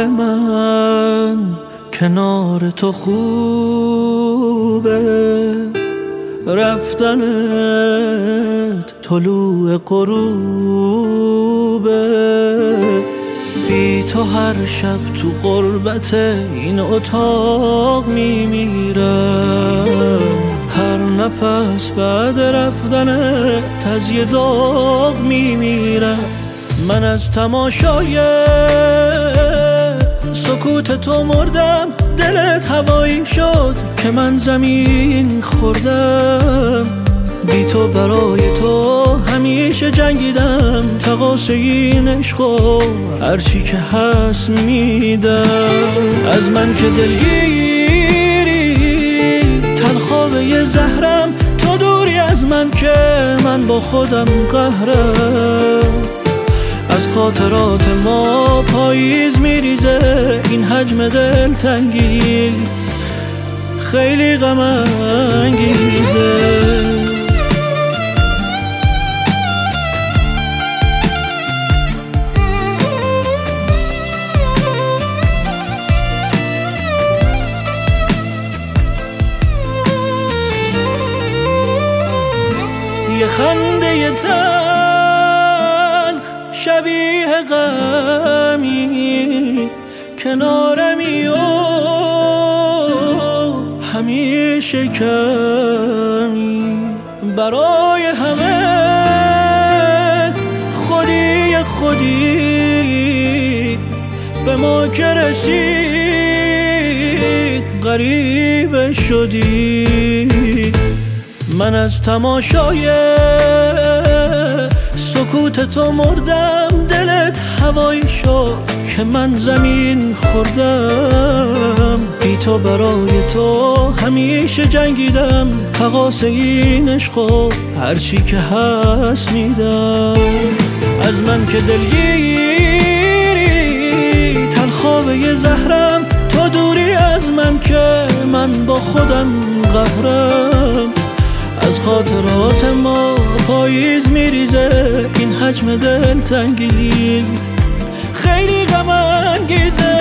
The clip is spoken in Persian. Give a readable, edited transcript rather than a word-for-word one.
من کنار تو خوبه، رفتنت طلوع غروبه. بی تو هر شب تو غربت این اتاق میمیرم، هر نفس بعد رفتنت از یه داغ میمیرم. من از تماشای سکوت تو مردم، دلت هوایی شد که من زمین خوردم. بی تو برای تو همیشه جنگیدم، تقاص این عشقو هرچی که هست میدم. از من که دلگیری تلخواب یه زهرم، تو دوری از من که من با خودم قهرم. از خاطرات ما پاییز میریزه این حجم دلتنگی، خیلی غم انگیزه. یه خنده تلخ شبیه غمی کنارمی و همیشه کمی. برای همه خودی به ما که رسید غریب شدی. من از تماشای سکوت تو مردم، دلت هوایی شد که من زمین خوردم. بی تو برای تو همیشه جنگیدم، تقاص این عشقو هرچی که هست میدم. از من که دلگیری تلخواب یه زهرم، تو دوری از من که من با خودم قهرم. از خاطرات ما پاییز میریزه این حجم دلتنگی، خیلی غم انگیزه.